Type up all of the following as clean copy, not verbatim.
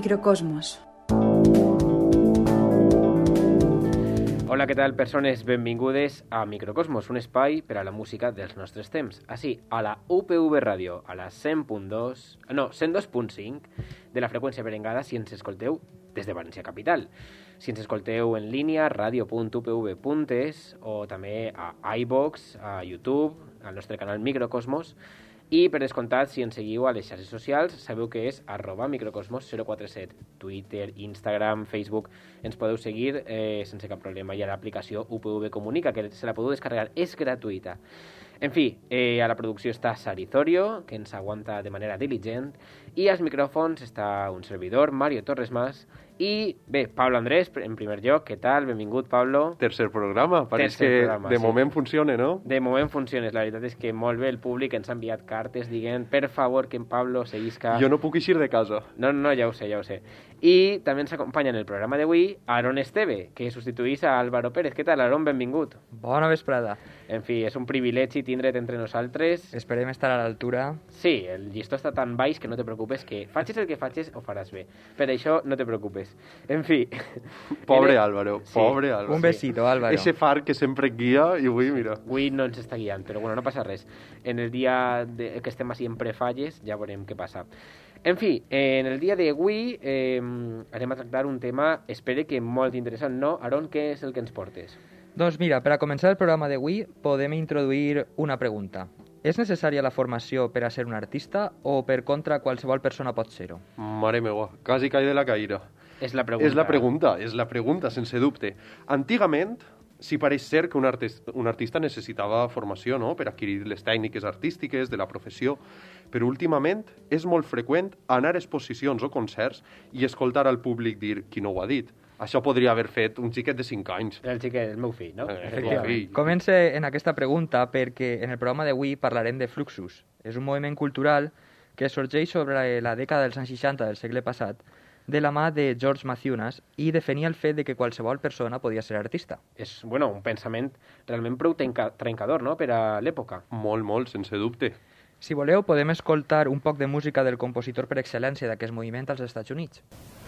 Microcosmos. Hola, què tal, persones? Benvingudes a Microcosmos, un espai per a la música dels nostres temps. Així, a la UPV Ràdio, a la 102.5 de la freqüència berengada si ens escolteu des de València Capital. Si ens escolteu en línia, radio.upv.es o també a iVox, a YouTube, al nostre canal Microcosmos. I, per descomptat, si ens seguiu a les xarxes socials, sabeu que és @microcosmos047. Twitter, Instagram, Facebook, ens podeu seguir sense cap problema. Hi ha l'aplicació UPV Comunica, que se la podeu descarregar, és gratuïta. En fi, a la producció està Sarizorio, que ens aguanta de manera diligent, i als micròfons està un servidor, Mario Torres Mas, i bé, Pablo Andrés, en primer lloc, què tal? Benvingut, Pablo. Tercer programa, pareix que de moment funciona, no? De moment funciona, la veritat és que molt bé el públic ens ha enviat cartes dient, per favor, que en Pablo seguisca... Jo no puc eixir de casa. No, ja ho sé. I també ens acompanya en el programa d'avui Aaron Esteve, que substituís a Álvaro Pérez. Què tal, Aaron? Benvingut. Bona vesprada. En fi, és un privilegi tindre't entre nosaltres. Esperem estar a l'altura. Sí, el llistó està tan baix que no te preocupes, que facis el que facis ho faràs bé. Per això no te preocupes. En fi... Pobre Álvaro, sí. Pobre Álvaro. Un besito, Álvaro. Ese far que sempre guia i avui, mira... Avui no ens està guiant, però bueno, no passa res. En el dia que estem així en prefalles ja veurem què passa. En fi, en el dia d'avui anem a tractar un tema, espero que molt interessant, no? Aaron, què és el que ens portes? Doncs mira, per a començar el programa d'avui podem introduir una pregunta. És necessària la formació per a ser un artista o per contra qualsevol persona pot ser-ho? Mare meva, quasi cae de la caïra. És la pregunta. És la pregunta, sense dubte. Antigament, sí pareix ser que un artista necessitava formació, no?, per adquirir les tècniques artístiques de la professió, però últimament és molt freqüent anar a exposicions o concerts i escoltar al públic dir qui no ho ha dit. Això podria haver fet un xiquet de 5 anys. El xiquet, el meu fill, no? Comença en aquesta pregunta perquè en el programa d'avui parlarem de Fluxus. És un moviment cultural que sorgeix sobre la dècada dels anys 60 del segle passat de la mà de George Maciunas i defenia el fet de que qualsevol persona podia ser artista. És, un pensament realment prou trencador, no?, per a l'època. Molt, sense dubte. Si voleu, podem escoltar un poc de música del compositor per excel·lència d'aquest moviment als Estats Units.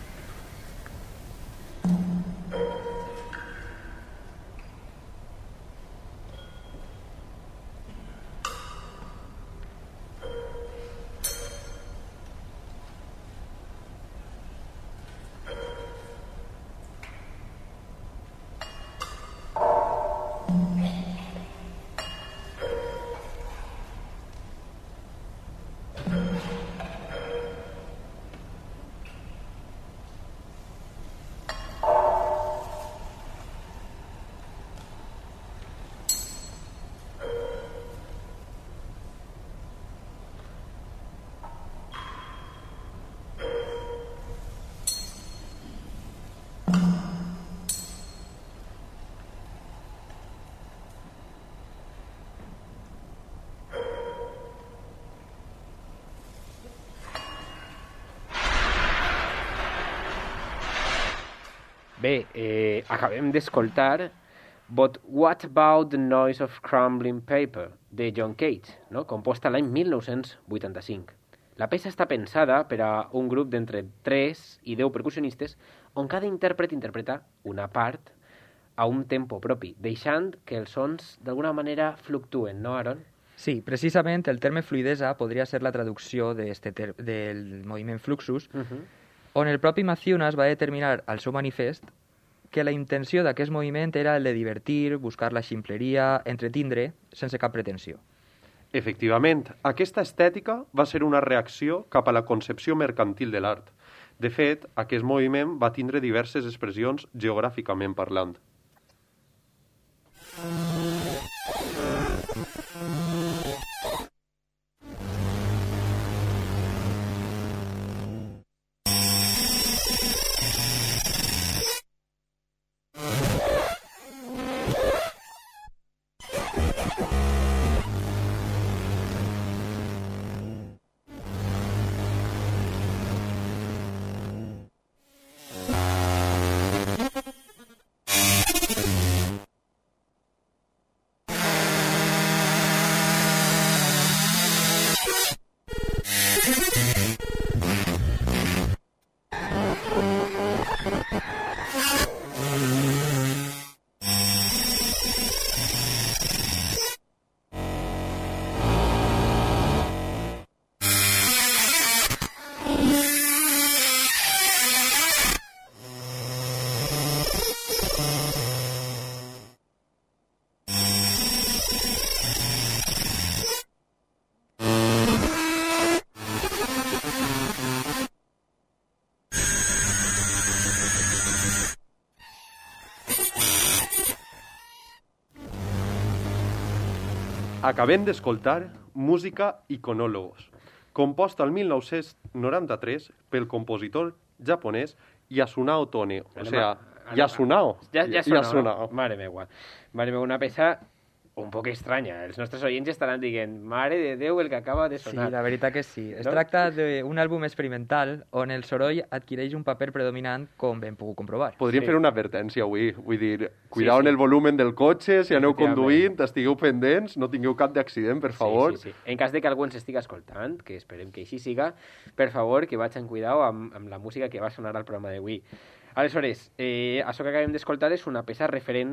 Bé, acabem d'escoltar But What About the Noise of Crumbling Paper, de John Cage, no?, composta l'any 1985. La peça està pensada per a un grup d'entre 3 i 10 percussionistes on cada intèrpret interpreta una part a un tempo propi, deixant que els sons d'alguna manera fluctuen, no, Aaron? Sí, precisament el terme fluidesa podria ser la traducció del moviment Fluxus, on el propi Maciunas va determinar al seu manifest que la intenció d'aquest moviment era el de divertir, buscar la ximpleria, entretindre, sense cap pretensió. Efectivament, aquesta estètica va ser una reacció cap a la concepció mercantil de l'art. De fet, aquest moviment va tindre diverses expressions geogràficament parlant. Acabem d'escoltar Música Iconólogos, composta el 1993 pel compositor japonès Yasunao Tone. O sea, Yasunao. Yasunao. Mare meva. Una peça un poc estranya. Els nostres oients estaran dient, mare de Déu, el que acaba de sonar. Sí, la veritat que sí. Es tracta d'un àlbum experimental on el soroll adquireix un paper predominant, com ben pogut comprovar. Podríem fer una advertència avui. Vull dir, cuidao en el volumen del cotxe, si aneu conduint, estigueu pendents, no tingueu cap d'accident, per favor. Sí. En cas de que algú ens estigui escoltant, que esperem que així siga, per favor, que vagin cuidao amb la música que va sonar al programa d'avui. Aleshores, això que acabem d'escoltar és una peça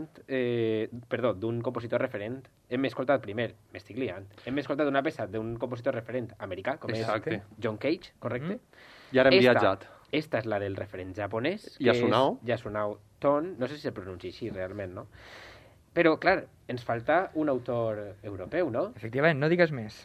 d'un compositor referent. Hem escoltat primer, m'estic liant, hem escoltat una peça d'un compositor referent americà, com és John Cage, correcte? I ara hem viatjat. Esta és la del referent japonès, que Yasunao. és Yasunao Ton, no sé si se pronuncia així realment, no? Però, clar, ens falta un autor europeu, no? Efectivament, no digues més.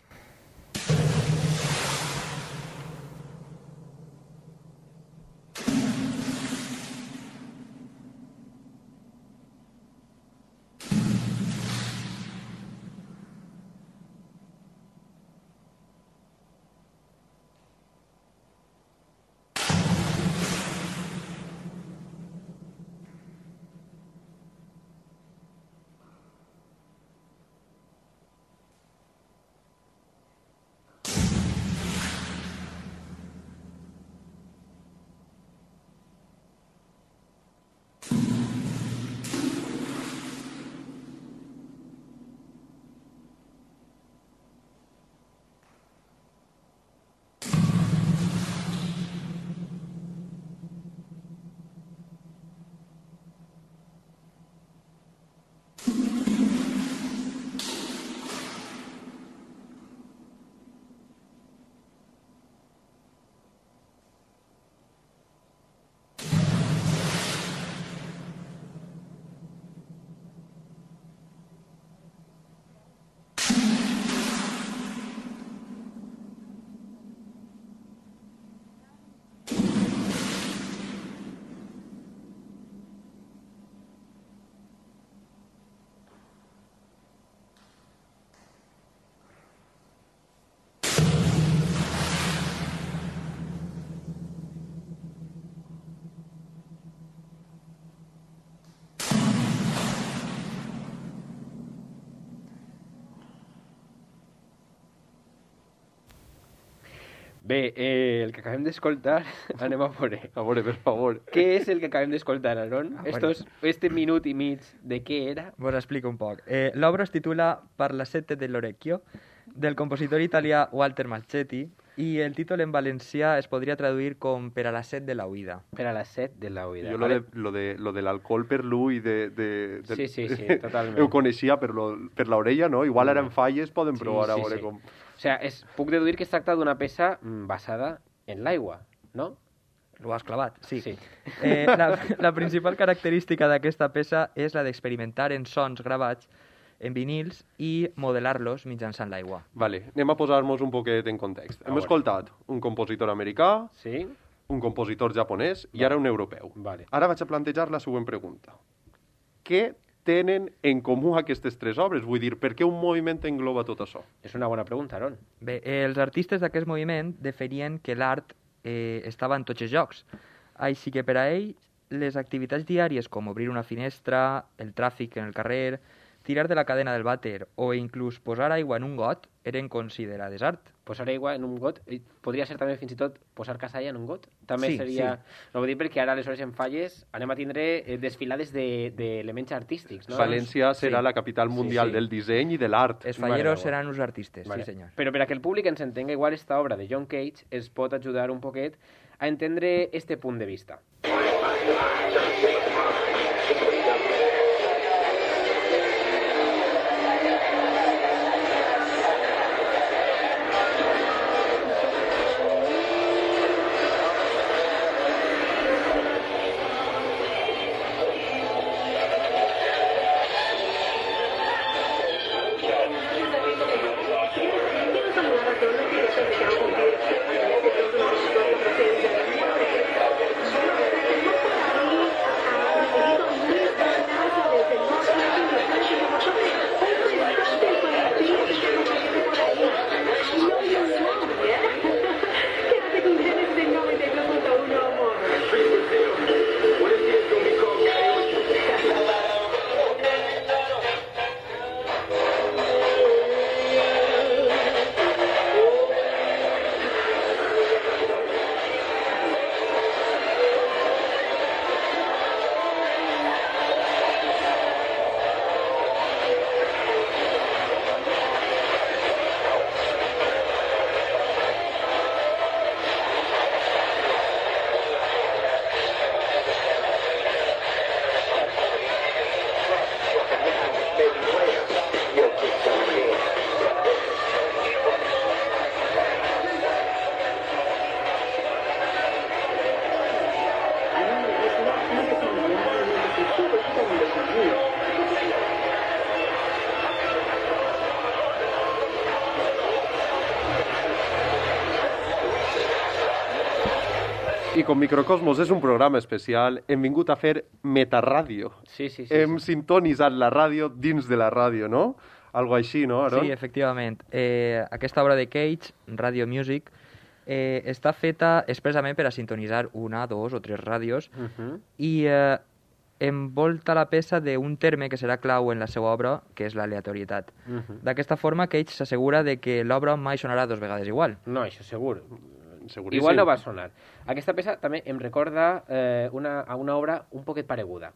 Bé, el que acabem d'escoltar, anem a veure. A veure, per favor. Què és el que acabem d'escoltar, Aaron? Este minut i mig, de què era? Vos explico un poc. L'obra es titula Per la sette dell'orecchio, del compositor italià Walter Malchetti, i el títol en valencià es podria traduir com Per a la set de la huida. Per a la set de la huida. Jo lo de l'alcohol per l'ull de... Sí, totalment. Ho coneixia per l'orella, no? Igual ara en falles poden provar a veure com... O sigui, puc deduir que es tracta d'una peça basada en l'aigua, no? Ho has clavat, sí. La principal característica d'aquesta peça és la d'experimentar en sons gravats en vinils i modelar-los mitjançant l'aigua. Vale, anem a posar-nos un poquet en context. Hem escoltat un compositor americà, un compositor japonès i ara un europeu. Ara vaig a plantejar la següent pregunta. Què tenen en comú aquestes tres obres? Vull dir, per què un moviment engloba tot això? És una bona pregunta, Aaron. Bé, els artistes d'aquest moviment deferien que l'art estava en tots els llocs. Així que per a ells, les activitats diàries com obrir una finestra, el tràfic en el carrer, tirar de la cadena del vàter o inclús posar aigua en un got eren considerades art. Posar aigua en un got, podria ser també fins i tot posar casalla en un got. També seria... Sí. No vull dir perquè ara aleshores en Falles anem a tindre desfilades d'elements artístics. No? València serà la capital mundial del disseny i de l'art. Els falleros seran uns artistes, sí senyor. Però per a que el públic ens entenga igual esta obra de John Cage es pot ajudar un poquet a entendre este punt de vista. I com Microcosmos és un programa especial, hem vingut a fer metarràdio. Sí. Hem sintonitzat la ràdio dins de la ràdio, no? Algo així, no, Aaron? Sí, efectivament. Aquesta obra de Cage, Radio Music, està feta expressament per a sintonitzar una, dos o tres ràdios i envolta la peça d'un terme que serà clau en la seva obra, que és l'aleatorietat. D'aquesta forma, Cage s'assegura de que l'obra mai sonarà dos vegades igual. No, això segur. Seguríssim. Igual no va sonar. Aquesta peça també em recorda a una obra un poquet pareguda.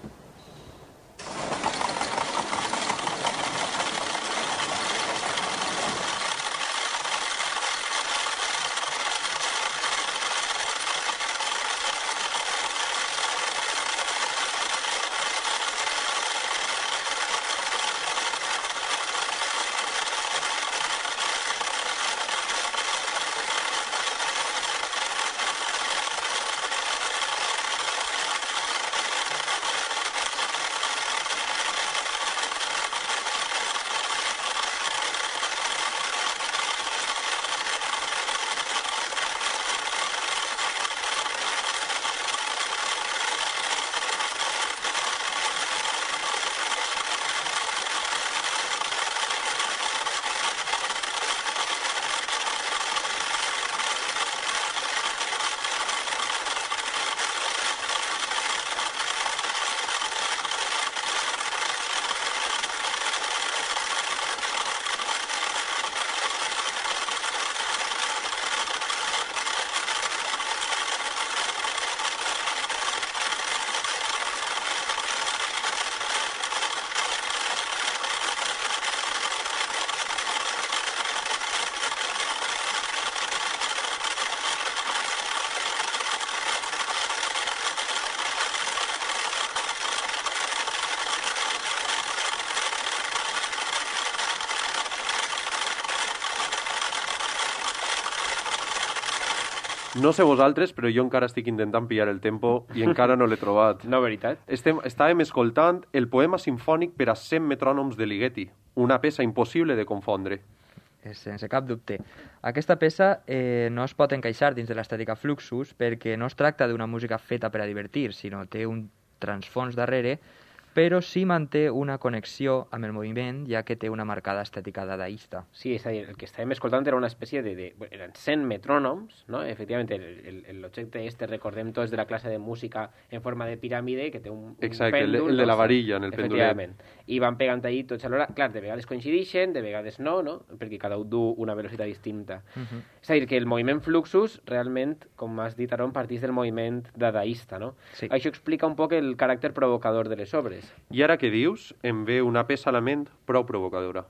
No sé vosaltres, però jo encara estic intentant pillar el tempo i encara no l'he trobat. No, veritat? Estàvem escoltant el poema sinfònic per a 100 metrònoms de Ligeti, una peça impossible de confondre. Sense cap dubte. Aquesta peça no es pot encaixar dins de l'estètica Fluxus perquè no es tracta d'una música feta per a divertir, sinó té un transfons darrere, però sí manté una connexió amb el moviment, ja que té una marcada estètica dadaista. Sí, és a dir, el que estàvem escoltant era una espècie eren 100 metrònoms, no? Efectivament, l'objecte recordem tots de la classe de música en forma de piràmide, que té un Exacte, pèndol. el de la varilla, en el pendolet. Efectivament. I van pegant allí tots alhora. Clar, de vegades coincideixen, de vegades no? Perquè cada un du una velocitat distinta. És a dir, que el moviment Fluxus, realment, com has dit, Aaron, partís del moviment dadaista, no? Sí. Això explica un poc el caràcter provocador de les obres. I ara que dius, em ve una peça a la ment prou provocadora.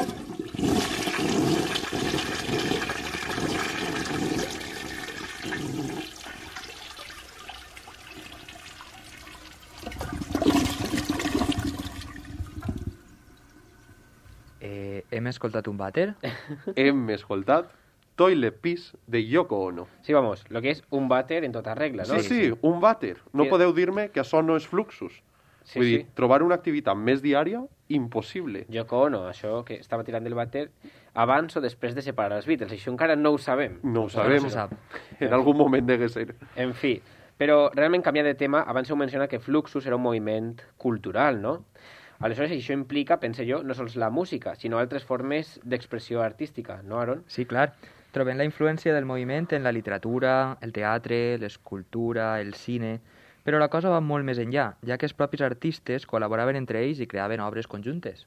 Hem escoltat un vàter? Hem escoltat Toilet Piece de Yoko Ono. Sí, vamos, lo que és un vàter en tota regla, no? Sí, un vàter. No Sí. podeu dir-me que això no és Fluxus. Sí, Vull dir, sí. trobar una activitat més diària, impossible. Yoko Ono, això que estava tirant del vàter abans o després de separar els Beatles. Això encara no ho sabem. No ho sabem. No se sap. En algun moment deve ser. En fi, però realment canviant de tema, abans heu mencionat que Fluxus era un moviment cultural, no? Aleshores, això implica, pense jo, no sols la música, sinó altres formes d'expressió artística, no, Aaron? Sí, clar. Trobem la influència del moviment en la literatura, el teatre, l'escultura, el cine... Però la cosa va molt més enllà, ja que els propis artistes col·laboraven entre ells i creaven obres conjuntes.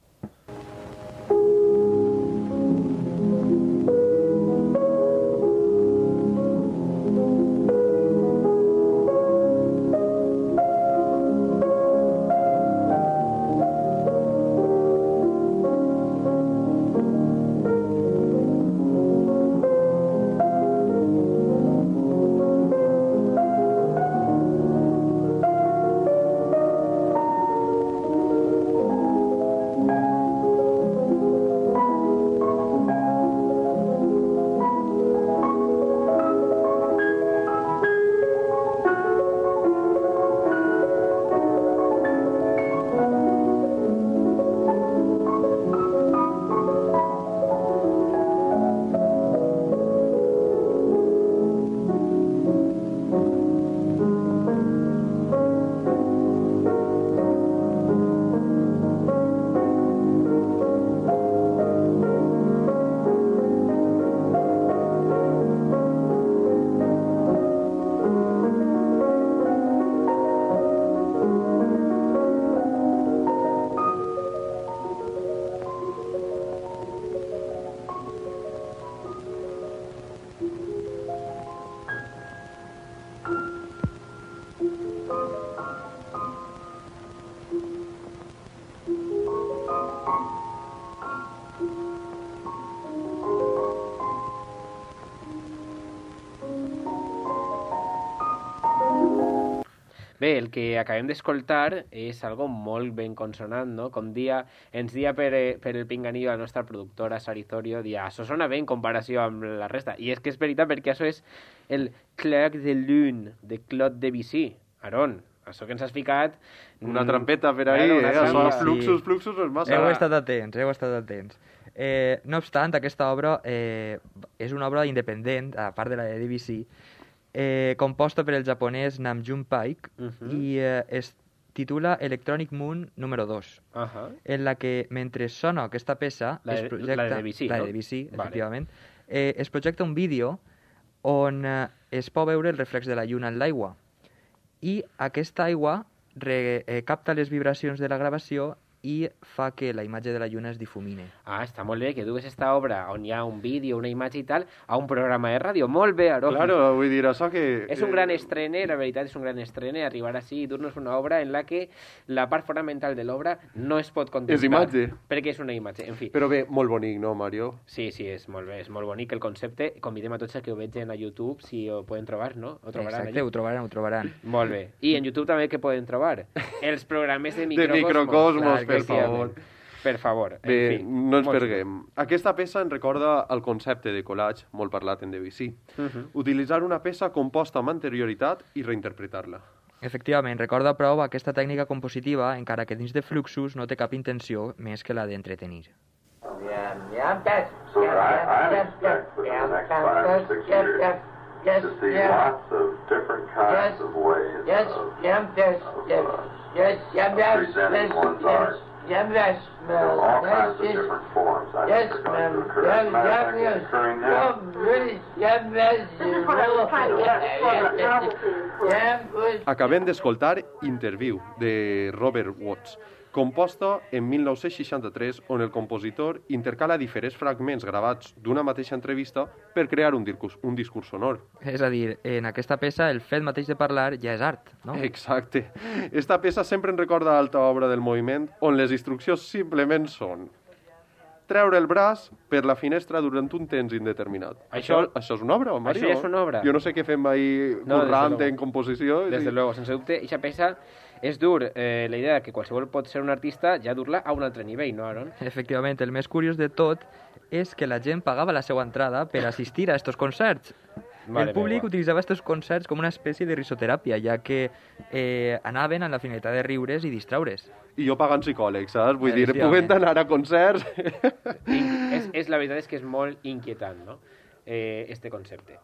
Bé, el que acabem d'escoltar és algo molt ben consonant, no? Com ens dia per el pinganillo la nostra productora Sarizorio, dia, això sona bé en comparació amb la resta. I és que és veritat, perquè això és el Clair de Lune, de Claude Debussy. Aaron, això que ens has ficat... Una trampeta per ahí, Claro, això, fluxos no és massa. Heu estat atents. No obstant, aquesta obra és una obra independent, a part de la de Debussy, composta per el japonès Namjoon Paik i es titula Electronic Moon número 2, en la que, mentre sona aquesta peça, la es projecta... de Debussy, la no? de Debussy, Vale. efectivament. Es projecta un vídeo on es pot veure el reflex de la lluna en l'aigua. I aquesta aigua capta les vibracions de la gravació i fa que la imatge de la lluna es difumine. Ah, està molt bé que dugues esta obra on hi ha un vídeo, una imatge i tal, a un programa de ràdio. Molt bé, Aaron. Claro, vull dir, això que... És un gran estrene, la veritat és un gran estrene, arribar així i dur-nos una obra en la que la part fonamental de l'obra no es pot contemplar. És imatge. Perquè és una imatge, en fi. Però bé, molt bonic, no, Mario? Sí, és molt bé, és molt bonic el concepte. Convidem a tots a que ho vegin a YouTube, si ho poden trobar, no? Ho trobaran Exacte, ho trobaran. Molt bé. I en YouTube també que poden trobar? Els programes de De Microcosmos. Microcosmos, per Efectivament. favor. Per favor, en Bé, fi. no ens Molt perguem. Aquesta peça ens recorda el concepte de collage, molt parlat en Debussy. Utilitzar una peça composta amb anterioritat i reinterpretar-la. Efectivament, recorda prou aquesta tècnica compositiva, encara que dins de Fluxus no té cap intenció més que la d'entretenir. So I expect for the next 5 or 6 years to see lots of different kinds of ways of presenting one's art. All kinds of different forms. I think are going to occur. As a matter of fact, it's occurring now. Acabem d'escoltar Interview, de Robert Watts, composta en 1963, on el compositor intercala diferents fragments gravats d'una mateixa entrevista per crear un discurs sonor. És a dir, en aquesta peça el fet mateix de parlar ja és art, no? Exacte. Esta peça sempre ens recorda l'alta obra del moviment, on les instruccions simplement són treure el braç per la finestra durant un temps indeterminat. Això és una obra, Mario? Això és una obra. Jo no sé què fem ahí currant en composició. Desde luego, sense dubte, eixa peça és dur la idea que qualsevol pot ser un artista, ja dur-la a un altre nivell, no, Aaron? Efectivament, el més curiós de tot és que la gent pagava la seva entrada per assistir a estos concerts. El públic utilitzava estos concerts com una espècie de risoteràpia, ja que anaven amb la finalitat de riure's i distraure's. I jo pagant psicòleg, saps? Vull dir, puguem anar a concerts... La veritat és que és molt inquietant, no?, este concepte.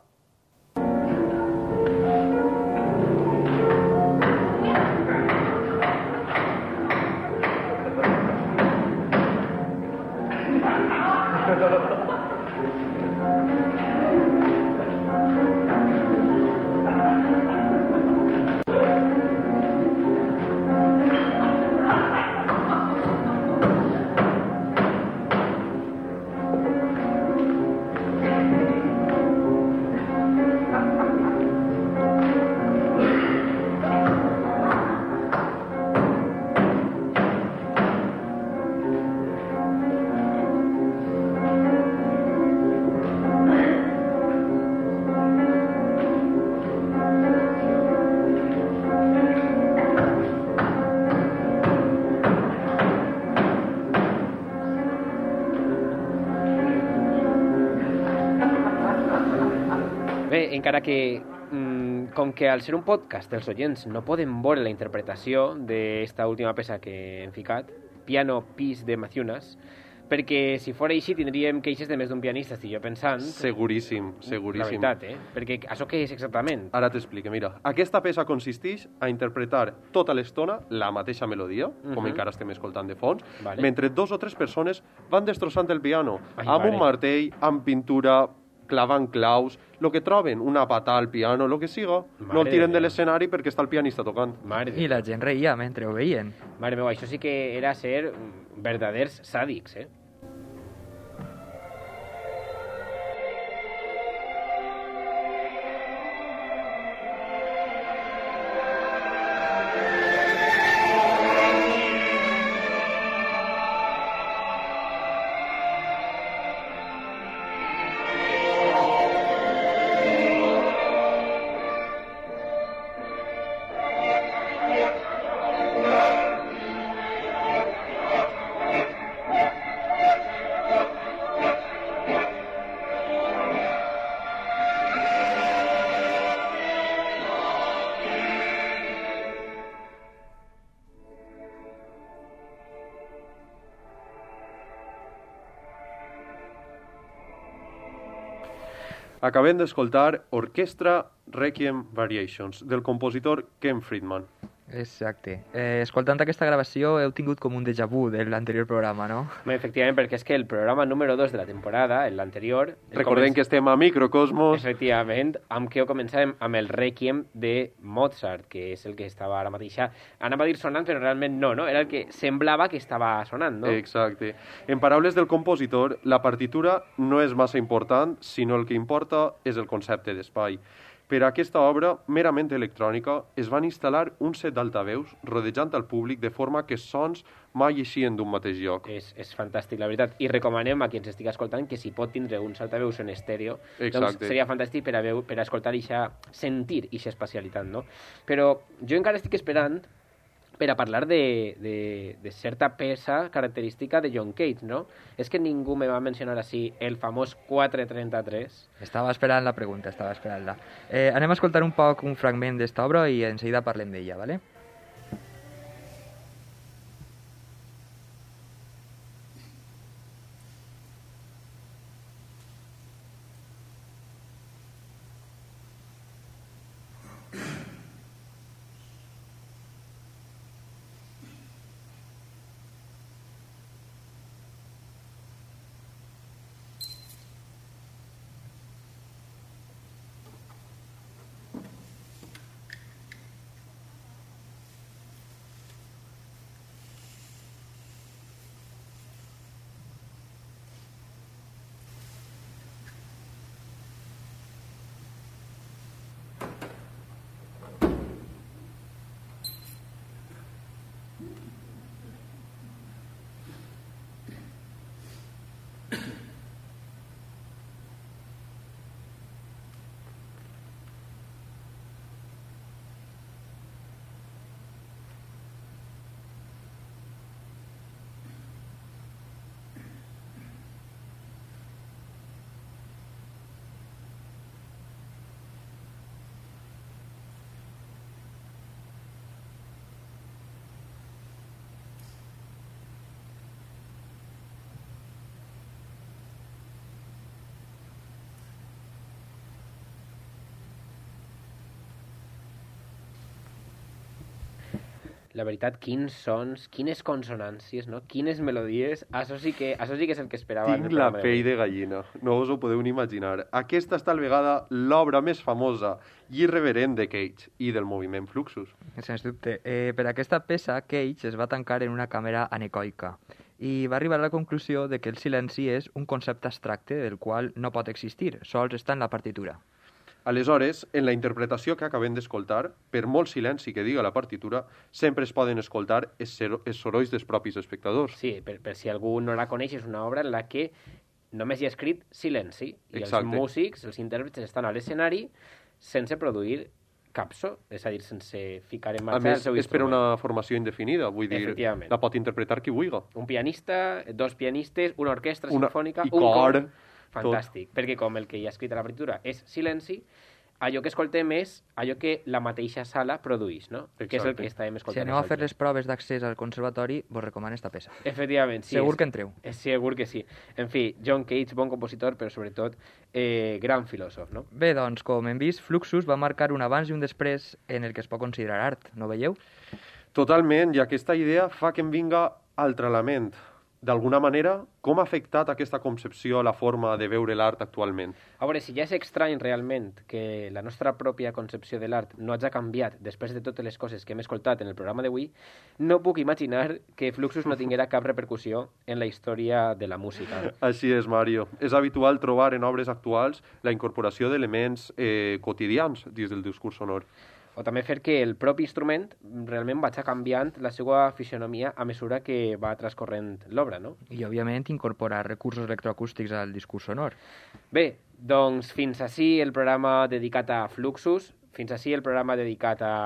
Bé, encara que, com que al ser un podcast els oients no poden veure la interpretació d'esta última peça que hem ficat, Piano Piece de Mathunas, perquè si fora així tindríem queixes de més d'un pianista, estic jo pensant. Seguríssim, seguríssim. La veritat, perquè això què és exactament? Ara t'explico, mira. Aquesta peça consisteix a interpretar tota l'estona la mateixa melodia, com encara estem escoltant de fons, mentre 2 o 3 persones van destrossant el piano, amb un martell, amb pintura, clavant claus, el que troben, una pata al piano, el que siga, no el tiren de l'escenari perquè està el pianista tocant. I la gent reia mentre ho veien. Mare meva, això sí que era ser verdaders sàdics, Acabem d'escoltar Orquestra Requiem Variations, del compositor Ken Friedman. Exacte. Escoltant aquesta gravació heu tingut com un déjà vu de l'anterior programa, no? Efectivament, perquè és que el programa número 2 de la temporada, l'anterior... Recordem que estem a Microcosmos. Efectivament, amb què ho començàvem? Amb el Requiem de Mozart, que és el que estava ara mateix... Anava a dir sonant, però realment no? Era el que semblava que estava sonant, no? Exacte. En paraules del compositor, la partitura no és massa important, sinó el que importa és el concepte d'espai. Per a aquesta obra, merament electrònica, es van instal·lar un set d'altaveus rodejant al públic de forma que sons mai eixien d'un mateix lloc. És fantàstic, la veritat. I recomanem a qui ens estigui escoltant que si pot tindre uns altaveus en estèreo, doncs seria fantàstic per a escoltar i sentir aquesta espacialitat, no? Però jo encara estic esperant per a parlar de certa peça característica de John Cage, no? És que ningú me va mencionar així el famós 433. Estava esperant la pregunta, estava esperant-la. Anem a escoltar un poc un fragment d'esta obra i en seguida parlem d'ella, ¿vale? La veritat, quins sons, quines consonàncies, no? Quines melodies, això sí que és el que esperava. Tinc la pell de gallina, no us ho podeu ni imaginar. Aquesta és tal vegada l'obra més famosa i irreverent de Cage i del moviment Fluxus. Sens dubte. Per aquesta peça, Cage es va tancar en una càmera anecoica i va arribar a la conclusió de que el silenci és un concepte abstracte del qual no pot existir, sols està en la partitura. Aleshores, en la interpretació que acabem d'escoltar, per molt silenci que diga la partitura, sempre es poden escoltar els sorolls dels propis espectadors. Sí, per si algú no la coneix, és una obra en la que només hi ha escrit silenci i els músics, els intèrprets, estan a l'escenari sense produir cap so, és a dir, sense ficar en marxa el seu instrument. A més, és per una formació indefinida, vull dir, la pot interpretar qui vulgui. Un pianista, dos pianistes, una orquestra sinfònica, un cor. Fantàstic, perquè com el que hi ha escrit a la partitura és silenci, allò que escoltem és allò que la mateixa sala produeix, no? Exacte. Que és el que estàvem escoltant. Si aneu a fer les proves d'accés al conservatori, vos recomano esta peça. Efectivament, sí. Segur que entreu. Segur que sí. En fi, John Cage, bon compositor, però sobretot gran filòsof, no? Bé, doncs, com hem vist, Fluxus va marcar un abans i un després en el que es pot considerar art, no veieu? Totalment, i aquesta idea fa que em vinga altre element. D'alguna manera, com ha afectat aquesta concepció a la forma de veure l'art actualment? A veure, si ja és estrany realment que la nostra pròpia concepció de l'art no hagi canviat després de totes les coses que hem escoltat en el programa d'avui, no puc imaginar que Fluxus no tinguera cap repercussió en la història de la música. Així és, Mario. És habitual trobar en obres actuals la incorporació d'elements quotidians dins del discurs sonor. O també fer que el propi instrument realment vagi canviant la seva fisionomia a mesura que va transcorrent l'obra, no? I, òbviament, incorporar recursos electroacústics al discurs sonor. Bé, doncs fins ací el programa dedicat a Fluxus, fins ací el programa dedicat a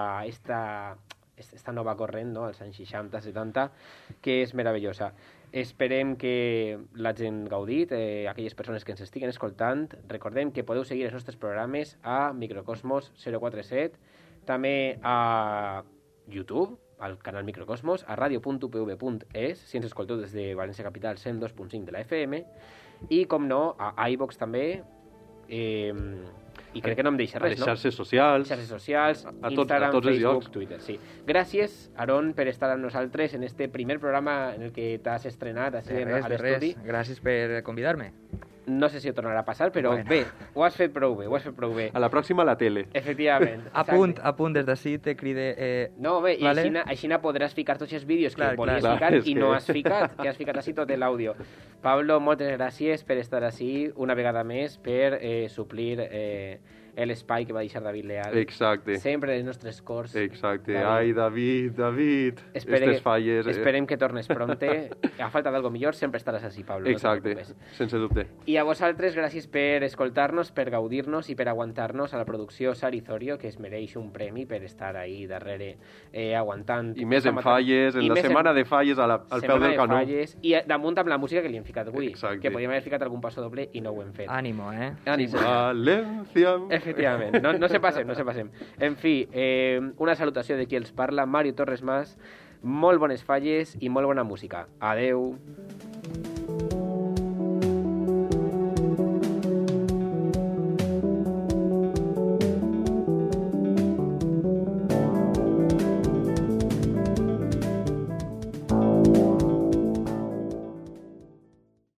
esta nova corrent, no?, als anys 60-70, que és meravellosa. Esperem que l'hagin gaudit, aquelles persones que ens estiguen escoltant. Recordem que podeu seguir els nostres programes a Microcosmos 047, també a YouTube, al canal Microcosmos, a radio.upv.es, si ens escolteu des de València Capital 102.5 de la FM, i, com no, a iVox també, i crec que no em deixa res, no? A les xarxes socials. Xarxes socials, Instagram, tots els Facebook, llocs. Twitter, sí. Gràcies, Aaron, per estar amb nosaltres en este primer programa en el que t'has estrenat a l'estudi. Gràcies per convidar-me. No sé si ho tornarà a passar, però bé, ho has fet prou bé, A la pròxima a la tele. Efectivament. A punt, des d'ací te cride... No, bé, i vale? així podràs ficar tots els vídeos que Clar, volies clar. ficar Clar, és i que- no has ficat, que has ficat així tot l'àudio. Pablo, moltes gràcies per estar així una vegada més, per suplir l'espai que va deixar David Leal. Exacte. Sempre en els nostres cors. Exacte. David. Ai, David. Estes falles... Esperem que tornes prompte. A falta d'algo millor, sempre estaràs així, Pablo. Exacte, No te preocupes. sense dubte. I a vosaltres, gràcies per escoltar-nos, per gaudir-nos i per aguantar-nos a la producció Sarizorio, que es mereix un premi per estar ahí darrere aguantant. I més en falles, en la setmana de falles al peu del canó. Falles, i damunt amb la música que li hem ficat avui. Exacte. Que podríem haver ficat algun passo doble i no ho hem fet. Ànimo, Ànimo. València. Efectivament, no se passem. En fi, una salutació de qui els parla, Mario Torres Mas, molt bones falles i molt bona música. Adeu.